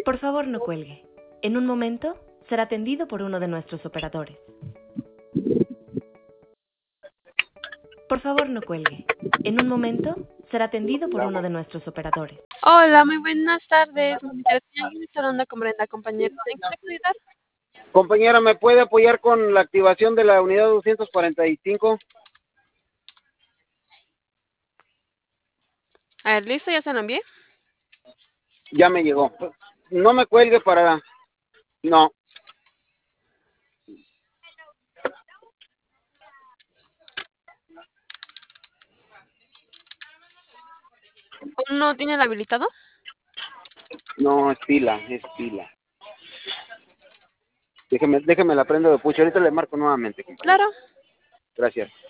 Por favor, no cuelgue. En un momento será atendido por uno de nuestros operadores. Por favor, no cuelgue. En un momento será atendido por uno de nuestros operadores. Hola, muy buenas tardes. Mi secretaria está hablando con Brenda, compañeros. ¿En qué le puedo ayudar? Compañera, ¿me puede apoyar con la activación de la unidad 245? A ver, ¿listo? ¿Ya se lo envié? Ya me llegó. No me cuelgue para... No. ¿Aún no tiene el habilitado? No, es pila, es pila. Déjeme la prendo de pucho. Ahorita le marco nuevamente, compañera. Claro. Gracias.